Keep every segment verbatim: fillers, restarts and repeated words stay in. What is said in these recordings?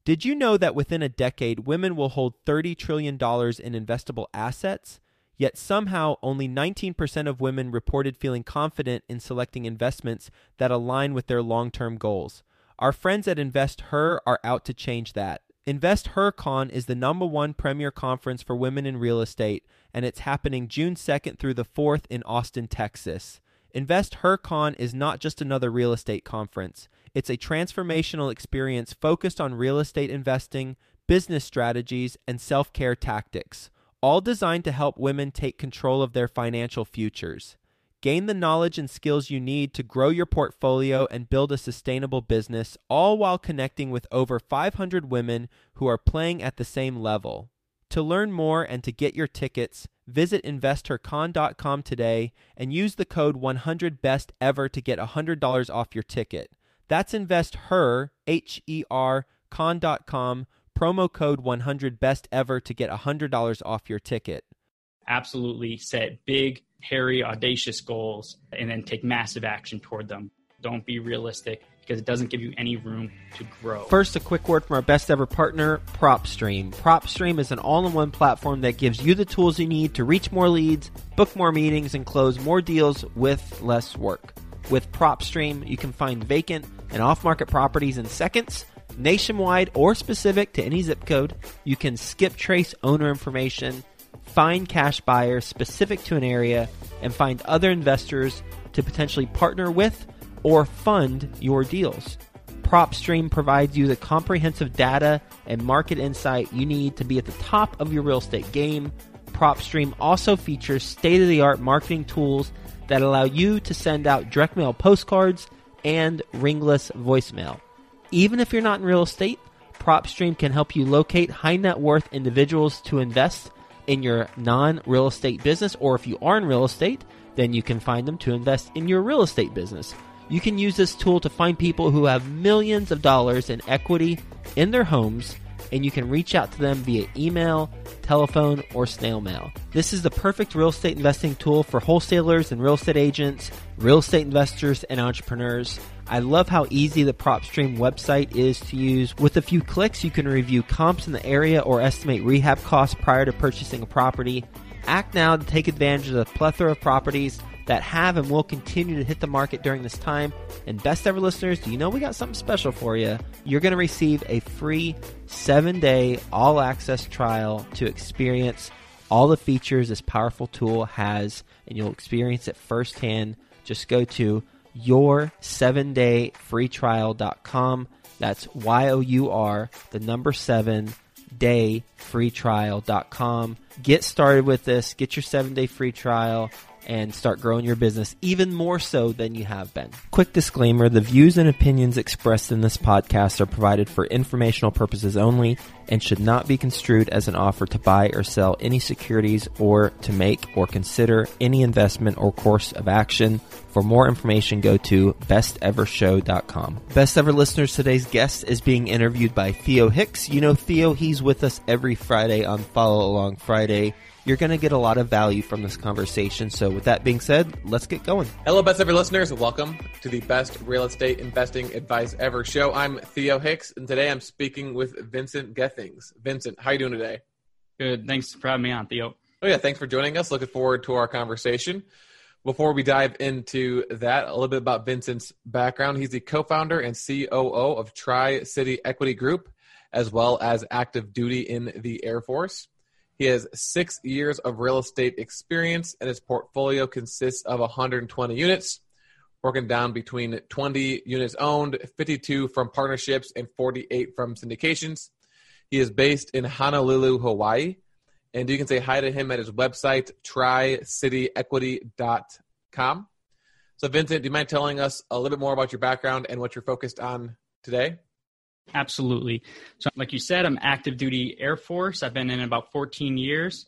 Did you know that within a decade, women will hold thirty trillion dollars in investable assets? Yet somehow only nineteen percent of women reported feeling confident in selecting investments that align with their long-term goals. Our friends at InvestHer are out to change that. InvestHerCon is the number one premier conference for women in real estate, and it's happening June second through the fourth in Austin, Texas. InvestHerCon is not just another real estate conference. It's a transformational experience focused on real estate investing, business strategies, and self-care tactics, all designed to help women take control of their financial futures. Gain the knowledge and skills you need to grow your portfolio and build a sustainable business, all while connecting with over five hundred women who are playing at the same level. To learn more and to get your tickets, visit investor con dot com today and use the code one hundred best ever to get one hundred dollars off your ticket. That's InvestHer, H E R, con dot com, promo code one hundred best ever to get one hundred dollars off your ticket. Absolutely set big, hairy, audacious goals and then take massive action toward them. Don't be realistic because it doesn't give you any room to grow. First, a quick word from our best ever partner, PropStream. PropStream is an all-in-one platform that gives you the tools you need to reach more leads, book more meetings, and close more deals with less work. With PropStream, you can find vacant and off-market properties in seconds, nationwide or specific to any zip code. You can skip trace owner information, find cash buyers specific to an area, and find other investors to potentially partner with or fund your deals. PropStream provides you the comprehensive data and market insight you need to be at the top of your real estate game. PropStream also features state-of-the-art marketing tools that allow you to send out direct mail postcards and ringless voicemail. Even if you're not in real estate, PropStream can help you locate high net worth individuals to invest in your non-real estate business, or if you are in real estate, then you can find them to invest in your real estate business. You can use this tool to find people who have millions of dollars in equity in their homes, and you can reach out to them via email, telephone, or snail mail. This is the perfect real estate investing tool for wholesalers and real estate agents, real estate investors, and entrepreneurs. I love how easy the PropStream website is to use. With a few clicks, you can review comps in the area or estimate rehab costs prior to purchasing a property. Act now to take advantage of the plethora of properties that have and will continue to hit the market during this time. And best ever listeners, do you know we got something special for you? You're going to receive a free seven-day all-access trial to experience all the features this powerful tool has, and you'll experience it firsthand. Just go to your seven day free trial dot com. That's Y O U R, the number seven, day free trial dot com. Get started with this. Get your seven-day free trial and start growing your business even more so than you have been. Quick disclaimer, the views and opinions expressed in this podcast are provided for informational purposes only and should not be construed as an offer to buy or sell any securities or to make or consider any investment or course of action. For more information, go to best ever show dot com. Best Ever listeners, today's guest is being interviewed by Theo Hicks. You know Theo, he's with us every Friday on Follow Along Friday. You're going to get a lot of value from this conversation. So with that being said, let's get going. Hello, Best Ever listeners. Welcome to the Best Real Estate Investing Advice Ever show. I'm Theo Hicks, and today I'm speaking with Vincent Gethings. Vincent, how are you doing today? Good. Thanks for having me on, Theo. Oh, yeah. Thanks for joining us. Looking forward to our conversation. Before we dive into that, a little bit about Vincent's background. He's the co-founder and C O O of Tri-City Equity Group, as well as active duty in the Air Force. He has six years of real estate experience, and his portfolio consists of one hundred twenty units, broken down between twenty units owned, fifty-two from partnerships, and forty-eight from syndications. He is based in Honolulu, Hawaii, and you can say hi to him at his website, tri city equity dot com. So, Vincent, do you mind telling us a little bit more about your background and what you're focused on today? Absolutely. So like you said, I'm active duty Air Force. I've been in about fourteen years.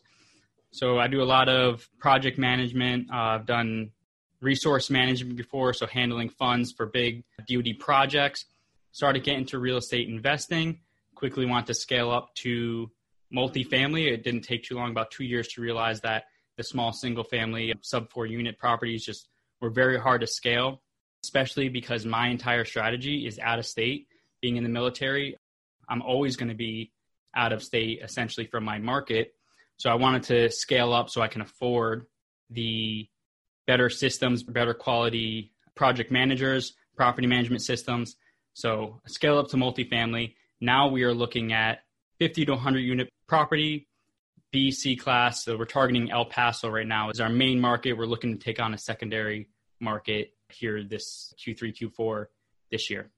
So I do a lot of project management. Uh, I've done resource management before, so handling funds for big D O D projects. Started getting into real estate investing. Quickly want to scale up to multifamily. It didn't take too long, about two years to realize that the small single family sub four unit properties just were very hard to scale, especially because my entire strategy is out of state. Being in the military, I'm always going to be out of state essentially from my market. So I wanted to scale up so I can afford the better systems, better quality project managers, property management systems. So scale up to multifamily. Now we are looking at fifty to one hundred unit property, B, C class. So we're targeting El Paso right now as our main market. We're looking to take on a secondary market here this Q three, Q four this year.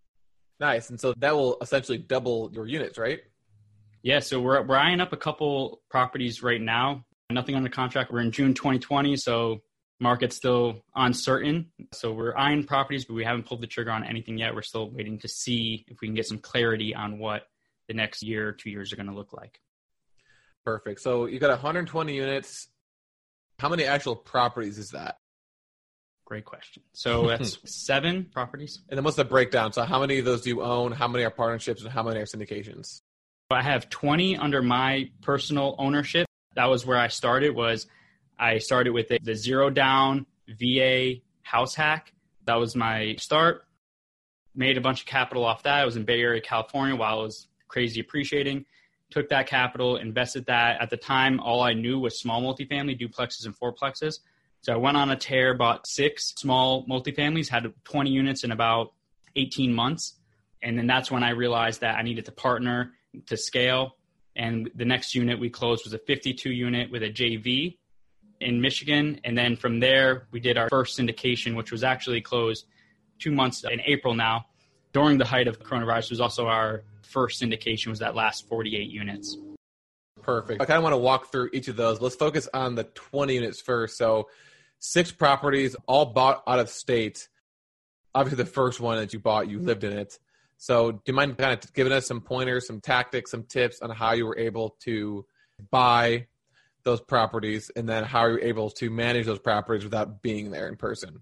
Nice. And so that will essentially double your units, right? Yeah. So we're, we're eyeing up a couple properties right now. Nothing under contract. We're in June twenty twenty. So market's still uncertain. So we're eyeing properties, but we haven't pulled the trigger on anything yet. We're still waiting to see if we can get some clarity on what the next year or two years are going to look like. Perfect. So you got one hundred twenty units. How many actual properties is that? Great question. So that's seven properties. And then what's the breakdown? So how many of those do you own? How many are partnerships and how many are syndications? I have twenty under my personal ownership. That was where I started. Was I started with the, the zero down V A house hack. That was my start. Made a bunch of capital off that. I was in Bay Area, California while I was crazy appreciating. Took that capital, invested that. At the time, all I knew was small multifamily, duplexes and fourplexes. So I went on a tear, bought six small multifamilies, had twenty units in about eighteen months. And then that's when I realized that I needed to partner to scale. And the next unit we closed was a fifty-two unit with a J V in Michigan. And then from there, we did our first syndication, which was actually closed two months in April now. During the height of coronavirus, it was also our first syndication, was that last forty-eight units. Perfect. I kind of want to walk through each of those. Let's focus on the twenty units first. So six properties, all bought out of state. Obviously, the first one that you bought, you lived in it. So do you mind kind of giving us some pointers, some tactics, some tips on how you were able to buy those properties, and then how you're able to manage those properties without being there in person?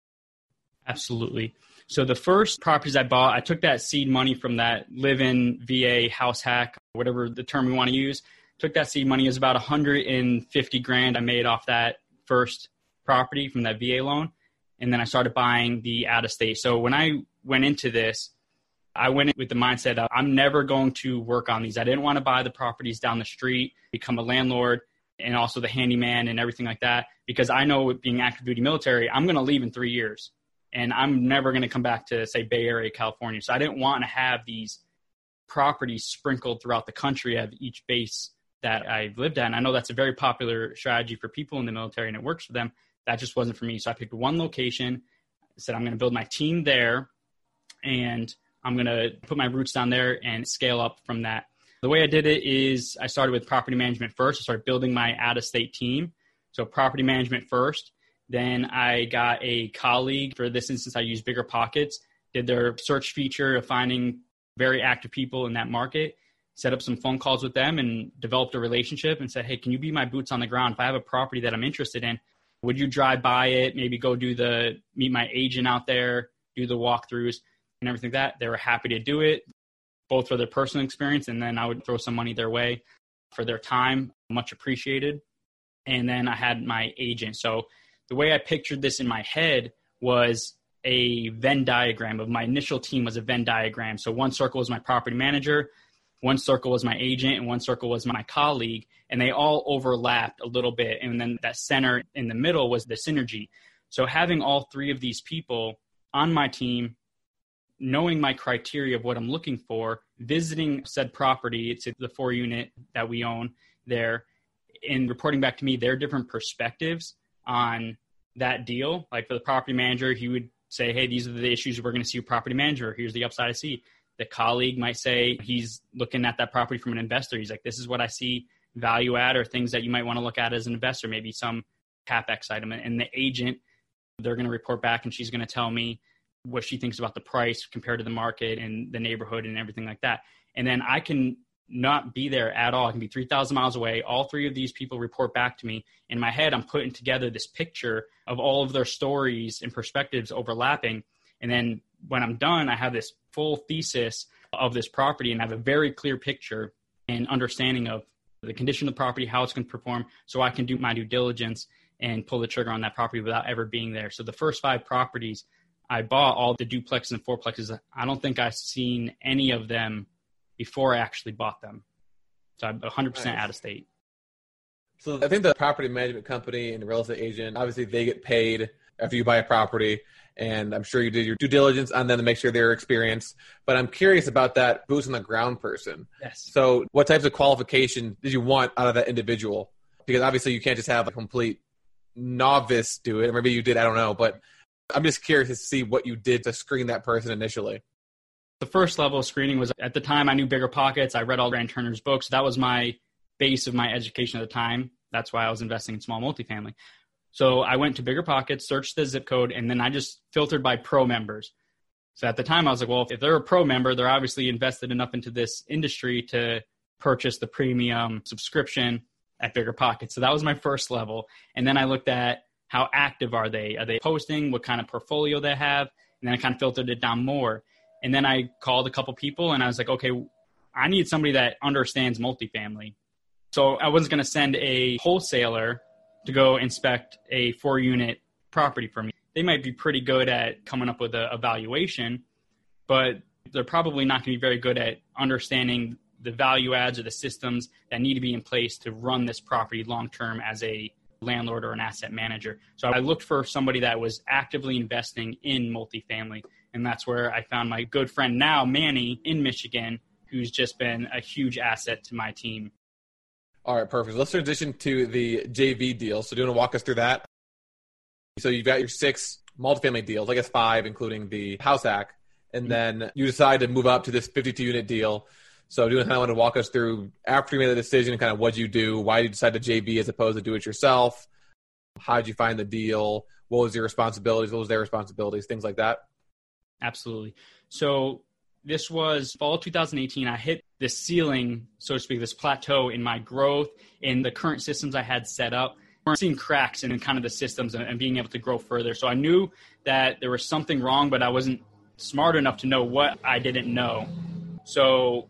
Absolutely. So the first properties I bought, I took that seed money from that live-in V A house hack, whatever the term we want to use. Took that seed money. It was about one hundred fifty grand I made off that first property from that V A loan. And then I started buying the out-of-state. So when I went into this, I went in with the mindset of I'm never going to work on these. I didn't want to buy the properties down the street, become a landlord, and also the handyman and everything like that, because I know with being active duty military, I'm going to leave in three years. And I'm never going to come back to, say, Bay Area, California. So I didn't want to have these properties sprinkled throughout the country at each base that I lived at. And I know that's a very popular strategy for people in the military, and it works for them. That just wasn't for me. So I picked one location, said I'm going to build my team there, and I'm going to put my roots down there and scale up from that. The way I did it is I started with property management first. I started building my out-of-state team. So property management first. Then I got a colleague. For this instance, I used Bigger Pockets, did their search feature of finding very active people in that market, set up some phone calls with them, and developed a relationship and said, hey, can you be my boots on the ground? If I have a property that I'm interested in, would you drive by it, maybe go do the, meet my agent out there, do the walkthroughs and everything like that? They were happy to do it, both for their personal experience, and then I would throw some money their way for their time, much appreciated. And then I had my agent. So the way I pictured this in my head was a Venn diagram of my initial team was a Venn diagram. So one circle was my property manager, one circle was my agent, and one circle was my colleague, and they all overlapped a little bit. And then that center in the middle was the synergy. So having all three of these people on my team, knowing my criteria of what I'm looking for, visiting said property, it's the four unit that we own there, and reporting back to me their different perspectives on that deal. Like for the property manager, he would say, hey, these are the issues we're going to see with property manager. Here's the upside I see. The colleague might say he's looking at that property from an investor. He's like, this is what I see value add or things that you might want to look at as an investor, maybe some CapEx item. And the agent, they're going to report back and she's going to tell me what she thinks about the price compared to the market and the neighborhood and everything like that. And then I can not be there at all. I can be three thousand miles away. All three of these people report back to me. In my head, I'm putting together this picture of all of their stories and perspectives overlapping. And then when I'm done, I have this full thesis of this property and I have a very clear picture and understanding of the condition of the property, how it's going to perform, so I can do my due diligence and pull the trigger on that property without ever being there. So the first five properties I bought, all the duplexes and fourplexes, I don't think I've seen any of them before I actually bought them. So I'm one hundred percent Nice. out of state. So I think the property management company and the real estate agent, obviously they get paid after you buy a property. And I'm sure you did your due diligence on them to make sure they're experienced. But I'm curious about that boots on the ground person. Yes. So what types of qualification did you want out of that individual? Because obviously you can't just have a complete novice do it. Or maybe you did, I don't know. But I'm just curious to see what you did to screen that person initially. The first level of screening was, at the time I knew Bigger Pockets. I read all Grant Turner's books. That was my base of my education at the time. That's why I was investing in small multifamily. So I went to Bigger Pockets, searched the zip code, and then I just filtered by pro members. So at the time I was like, well, if they're a pro member, they're obviously invested enough into this industry to purchase the premium subscription at Bigger Pockets. So that was my first level. And then I looked at how active are they? Are they posting? What kind of portfolio they have? And then I kind of filtered it down more. And then I called a couple people and I was like, okay, I need somebody that understands multifamily. So I wasn't going to send a wholesaler to go inspect a four unit property for me. They might be pretty good at coming up with a evaluation, but they're probably not going to be very good at understanding the value adds or the systems that need to be in place to run this property long-term as a landlord or an asset manager. So I looked for somebody that was actively investing in multifamily. And that's where I found my good friend now, Manny, in Michigan, who's just been a huge asset to my team. All right, perfect. Let's transition to the J V deal. So do you want to walk us through that? So you've got your six multifamily deals, I guess five, including the house hack. And then you decide to move up to this fifty-two unit deal. So do you kind of want to walk us through, after you made the decision, kind of what you do, why did you decide to J V as opposed to do it yourself? How did you find the deal? What was your responsibilities? What was their responsibilities? Things like that. Absolutely. So this was fall two thousand eighteen. I hit this ceiling, so to speak, this plateau in my growth, in the current systems I had set up. We're seeing cracks in kind of the systems and, and being able to grow further. So I knew that there was something wrong, but I wasn't smart enough to know what I didn't know. So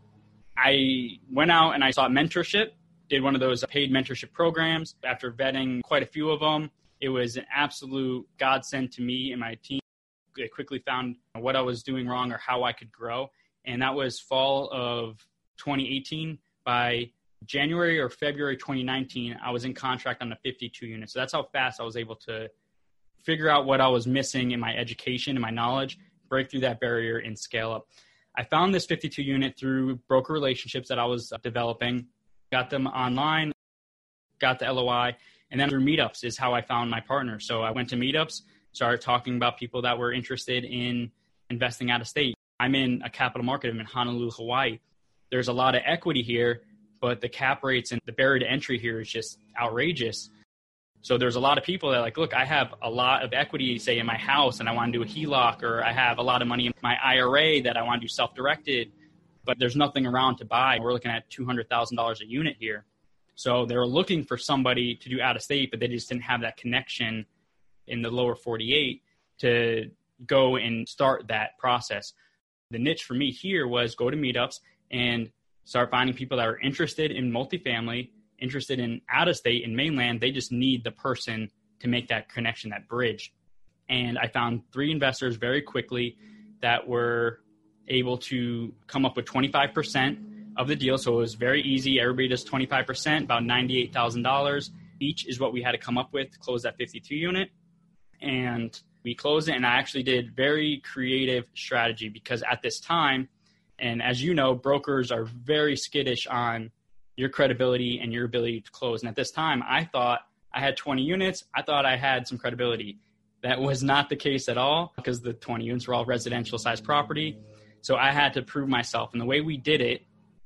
I went out and I sought mentorship, did one of those paid mentorship programs. After vetting quite a few of them, it was an absolute godsend to me and my team. I quickly found what I was doing wrong or how I could grow. And that was fall of twenty eighteen. By January or February twenty nineteen, I was in contract on the fifty-two units. So that's how fast I was able to figure out what I was missing in my education and my knowledge, break through that barrier and scale up. I found this fifty-two unit through broker relationships that I was developing, got them online, got the L O I, and then through meetups is how I found my partner. So I went to meetups, started talking about people that were interested in investing out of state. I'm in a capital market. I'm in Honolulu, Hawaii. There's a lot of equity here, but the cap rates and the barrier to entry here is just outrageous. So there's a lot of people that are like, look, I have a lot of equity, say, in my house, and I want to do a H E L O C, or I have a lot of money in my I R A that I want to do self-directed, but there's nothing around to buy. We're looking at two hundred thousand dollars a unit here. So they were looking for somebody to do out of state, but they just didn't have that connection in the lower forty-eight to go and start that process. The niche for me here was go to meetups and start finding people that are interested in multifamily, interested in out of state and mainland. They just need the person to make that connection, that bridge. And I found three investors very quickly that were able to come up with twenty-five percent of the deal. So it was very easy. Everybody does twenty-five percent, about ninety-eight thousand dollars each is what we had to come up with to close that fifty-two unit. And we closed it, and I actually did very creative strategy because at this time, and as you know, brokers are very skittish on your credibility and your ability to close. And at this time, I thought I had twenty units. I thought I had some credibility. That was not the case at all because the twenty units were all residential size property. So I had to prove myself. And the way we did it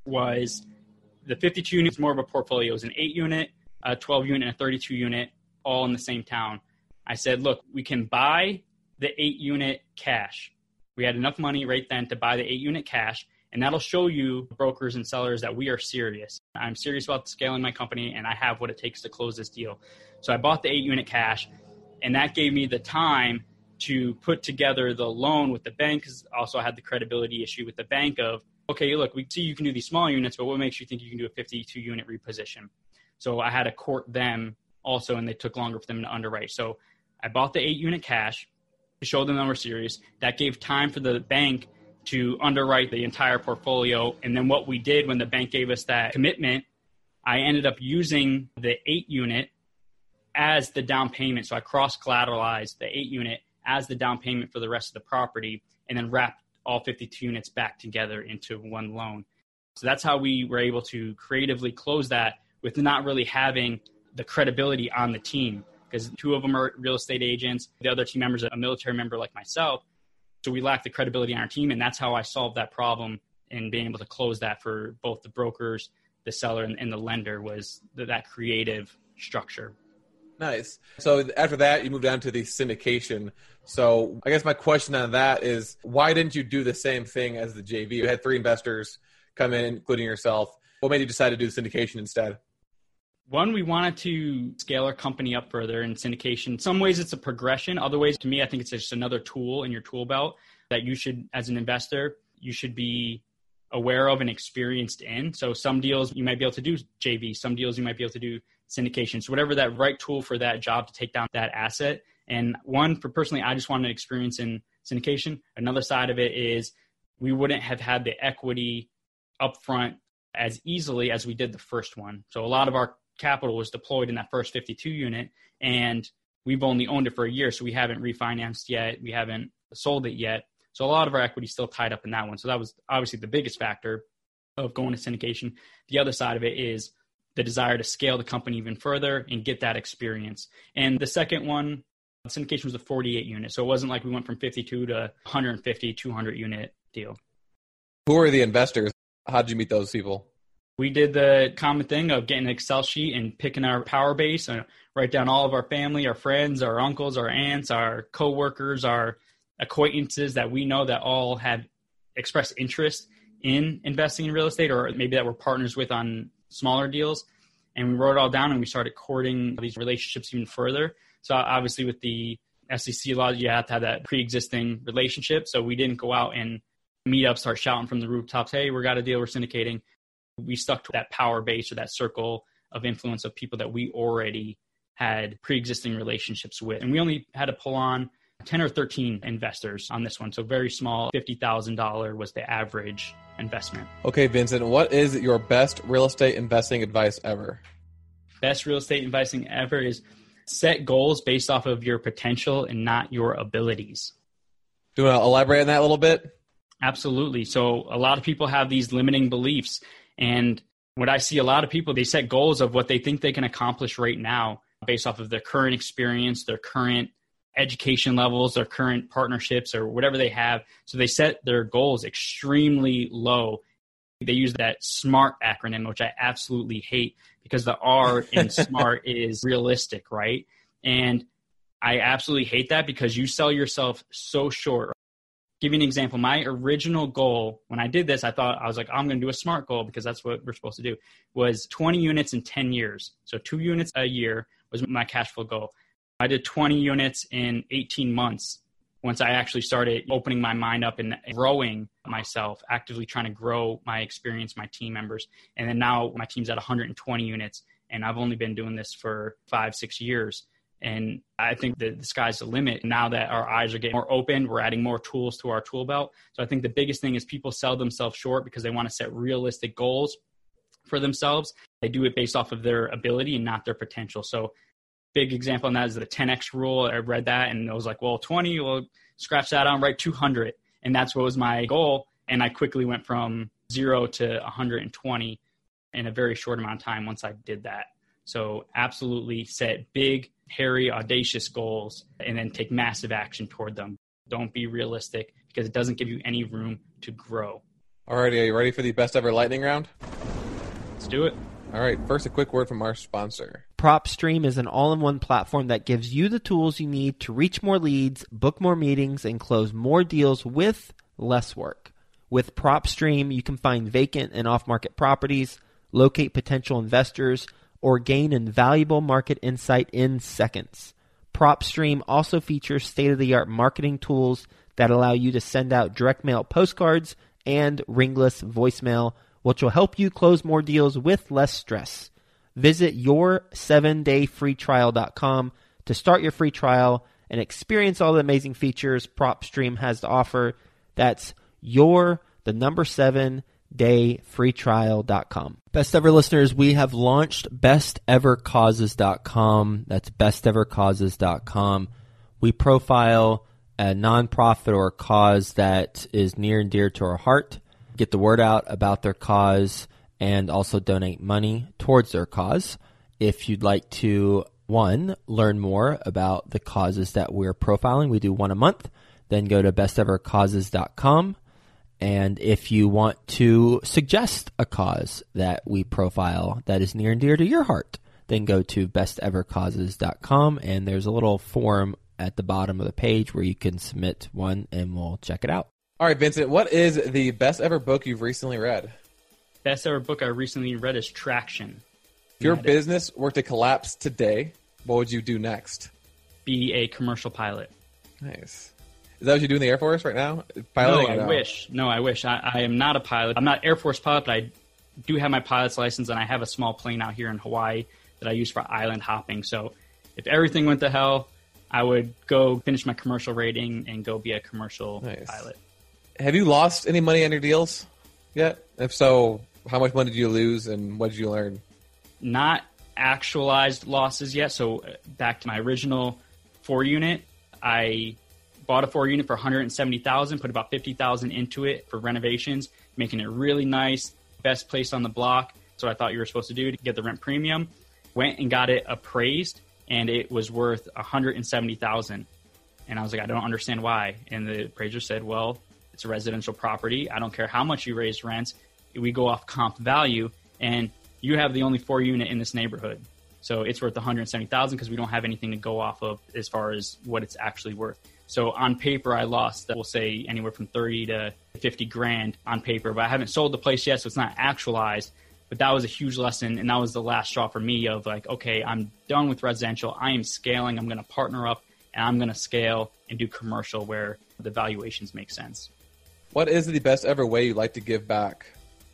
was the fifty-two units, more of a portfolio. It was an eight unit, a twelve unit, and a thirty-two unit, all in the same town. I said, look, we can buy the eight unit cash. We had enough money right then to buy the eight unit cash. And that'll show you brokers and sellers that we are serious. I'm serious about scaling my company, and I have what it takes to close this deal. So I bought the eight unit cash, and that gave me the time to put together the loan with the bank, because also I had the credibility issue with the bank of, okay, look, we see you can do these small units, but what makes you think you can do a fifty-two unit reposition? So I had to court them also, and they took longer for them to underwrite. So I bought the eight unit cash to show them that we're serious. That gave time for the bank to underwrite the entire portfolio. And then what we did when the bank gave us that commitment, I ended up using the eight unit as the down payment. So I cross-collateralized the eight unit as the down payment for the rest of the property, and then wrapped all fifty-two units back together into one loan. So that's how we were able to creatively close that with not really having the credibility on the team, because two of them are real estate agents. The other team members are a military member like myself. So we lacked the credibility on our team, and that's how I solved that problem and being able to close that for both the brokers, the seller, and, and the lender was th- that creative structure. Nice. So after that, you moved on to the syndication. So I guess my question on that is, why didn't you do the same thing as the J V? You had three investors come in, including yourself. What made you decide to do the syndication instead? One, we wanted to scale our company up further in syndication. In some ways, it's a progression. Other ways, to me, I think it's just another tool in your tool belt that you should, as an investor, you should be aware of and experienced in. So some deals you might be able to do J V, some deals you might be able to do syndication. So whatever that right tool for that job to take down that asset. And one, for personally, I just wanted experience in syndication. Another side of it is we wouldn't have had the equity upfront as easily as we did the first one. So a lot of our capital was deployed in that first fifty-two unit, and we've only owned it for a year. So we haven't refinanced yet. We haven't sold it yet. So a lot of our equity is still tied up in that one. So that was obviously the biggest factor of going to syndication. The other side of it is the desire to scale the company even further and get that experience. And the second one, the syndication was a forty-eight unit. So it wasn't like we went from fifty-two to one hundred fifty, two hundred unit deal. Who are the investors? How did you meet those people? We did the common thing of getting an Excel sheet and picking our power base and write down all of our family, our friends, our uncles, our aunts, our coworkers, our acquaintances that we know that all had expressed interest in investing in real estate, or maybe that we're partners with on smaller deals. And we wrote it all down and we started courting these relationships even further. So obviously with the S E C law, you have to have that pre-existing relationship. So we didn't go out and meet up, start shouting from the rooftops, hey, we got a deal, we're syndicating. We stuck to that power base or that circle of influence of people that we already had pre-existing relationships with. And we only had to pull on ten or thirteen investors on this one. So very small, fifty thousand dollars was the average investment. Okay, Vincent, what is your best real estate investing advice ever? Best real estate investing ever is set goals based off of your potential and not your abilities. Do you want to elaborate on that a little bit? Absolutely. So a lot of people have these limiting beliefs. And what I see a lot of people, they set goals of what they think they can accomplish right now based off of their current experience, their current education levels, their current partnerships, or whatever they have. So they set their goals extremely low. They use that SMART acronym, which I absolutely hate because the R in SMART is realistic, right? And I absolutely hate that because you sell yourself so short. Give you an example. My original goal when I did this, I thought I was like, I'm going to do a SMART goal because that's what we're supposed to do, was twenty units in ten years. So two units a year was my cash flow goal. I did twenty units in eighteen months once I actually started opening my mind up and growing myself, actively trying to grow my experience, my team members. And then now my team's at one hundred twenty units, and I've only been doing this for five, six years. And I think that the sky's the limit. Now that our eyes are getting more open, we're adding more tools to our tool belt. So I think the biggest thing is people sell themselves short because they want to set realistic goals for themselves. They do it based off of their ability and not their potential. So big example on that is the ten X rule. I read that and I was like, well, twenty, well, scratch that out and write two hundred. And that's what was my goal. And I quickly went from zero to one hundred twenty in a very short amount of time once I did that. So absolutely set big, hairy, audacious goals and then take massive action toward them. Don't be realistic because it doesn't give you any room to grow. All righty, are you ready for the best ever lightning round? Let's do it. All right, first a quick word from our sponsor. PropStream is an all-in-one platform that gives you the tools you need to reach more leads, book more meetings, and close more deals with less work. With PropStream, you can find vacant and off-market properties, locate potential investors, or gain invaluable market insight in seconds. PropStream also features state-of-the-art marketing tools that allow you to send out direct mail postcards and ringless voicemail, which will help you close more deals with less stress. Visit your seven day free trial dot com to start your free trial and experience all the amazing features PropStream has to offer. That's your, the number seven, day free trial dot com. Best ever listeners, we have launched best ever causes dot com. That's best ever causes dot com. We profile a nonprofit or a cause that is near and dear to our heart, get the word out about their cause, and also donate money towards their cause. If you'd like to, one, learn more about the causes that we're profiling, we do one a month, then go to best ever causes dot com. And if you want to suggest a cause that we profile that is near and dear to your heart, then go to best ever causes dot com, and there's a little form at the bottom of the page where you can submit one, and we'll check it out. All right, Vincent, what is the best ever book you've recently read? Best ever book I recently read is Traction. If your business were to collapse today, what would you do next? Be a commercial pilot. Nice. Is that what you do in the Air Force right now? Piloting? No, I no? wish. No, I wish. I, I am not a pilot. I'm not Air Force pilot, but I do have my pilot's license, and I have a small plane out here in Hawaii that I use for island hopping. So if everything went to hell, I would go finish my commercial rating and go be a commercial nice. pilot. Have you lost any money on your deals yet? If so, how much money did you lose, and what did you learn? Not actualized losses yet. So back to my original four unit, I bought a four unit for one hundred seventy thousand dollars, put about fifty thousand dollars into it for renovations, making it really nice, best place on the block. So I thought you were supposed to do to get the rent premium. Went and got it appraised, and it was worth one hundred seventy thousand dollars. And I was like, I don't understand why. And the appraiser said, well, it's a residential property. I don't care how much you raise rents. We go off comp value, and you have the only four unit in this neighborhood. So it's worth one hundred seventy thousand dollars because we don't have anything to go off of as far as what it's actually worth. So on paper, I lost, we'll say, anywhere from thirty to fifty grand on paper, but I haven't sold the place yet, so it's not actualized. But that was a huge lesson, and that was the last straw for me of like, okay, I'm done with residential. I am scaling. I'm going to partner up, and I'm going to scale and do commercial where the valuations make sense. What is the best ever way you like to give back?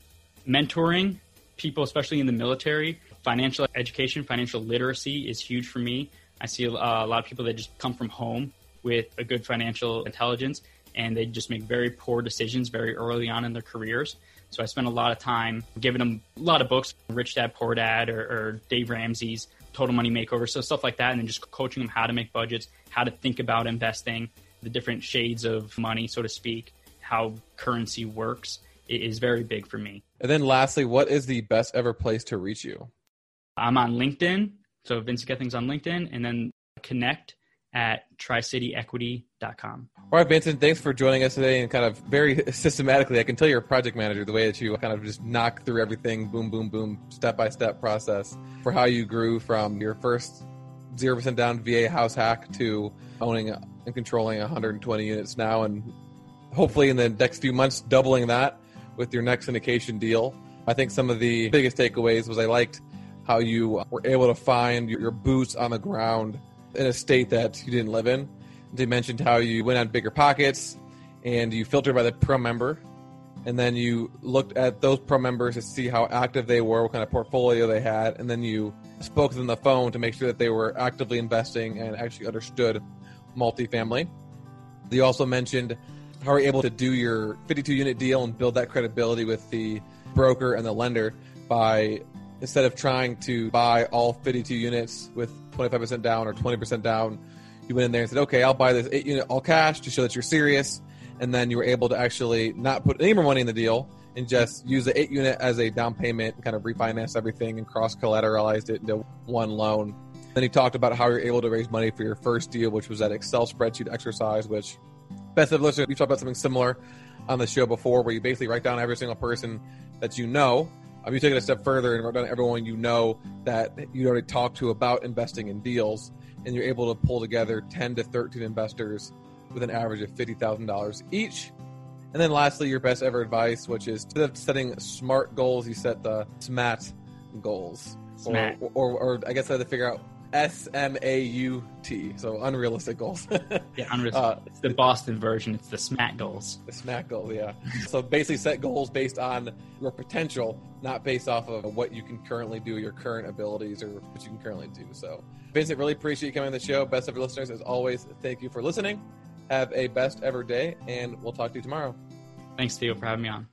Mentoring people, especially in the military. Financial education, financial literacy is huge for me. I see a lot of people that just come from home with a good financial intelligence, and they just make very poor decisions very early on in their careers. So I spend a lot of time giving them a lot of books, Rich Dad, Poor Dad, or, or Dave Ramsey's Total Money Makeover, so stuff like that, and then just coaching them how to make budgets, how to think about investing, the different shades of money, so to speak, how currency works. It is very big for me. And then lastly, what is the best ever place to reach you? I'm on LinkedIn, so Vincent Gething's on LinkedIn, and then connect at tri city equity dot com. All right, Vincent, thanks for joining us today, and kind of very systematically, I can tell you're a project manager, the way that you kind of just knock through everything, boom, boom, boom, step-by-step process for how you grew from your first zero percent down V A house hack to owning and controlling one hundred twenty units now, and hopefully in the next few months doubling that with your next syndication deal. I think some of the biggest takeaways was I liked how you were able to find your boots on the ground in a state that you didn't live in. They mentioned how you went on Bigger Pockets and you filtered by the pro member, and then you looked at those pro members to see how active they were, what kind of portfolio they had, and then you spoke to them on the phone to make sure that they were actively investing and actually understood multifamily. You also mentioned how you're able to do your fifty-two unit deal and build that credibility with the broker and the lender by, instead of trying to buy all fifty-two units with twenty-five percent down or twenty percent down, you went in there and said, okay, I'll buy this eight unit all cash to show that you're serious. And then you were able to actually not put any more money in the deal and just use the eight unit as a down payment and kind of refinance everything and cross collateralized it into one loan. Then you talked about how you're able to raise money for your first deal, which was that Excel spreadsheet exercise, which best of listeners, we talked about something similar on the show before, where you basically write down every single person that you know. Um, you take it a step further and write down everyone you know that you already talked to about investing in deals, and you're able to pull together ten to thirteen investors with an average of fifty thousand dollars each. And then lastly, your best ever advice, which is instead of setting SMART goals, you set the SMAT goals. SMAT. Or, or, or I guess I had to figure out S M A U T, so unrealistic goals. Yeah, unrealistic. Uh, it's the Boston version. It's the SMAT goals. The SMAT goals, yeah. So basically set goals based on your potential, not based off of what you can currently do, your current abilities, or what you can currently do. So Vincent, really appreciate you coming on the show. Best ever listeners, as always, thank you for listening. Have a best ever day, and we'll talk to you tomorrow. Thanks, Theo, for having me on.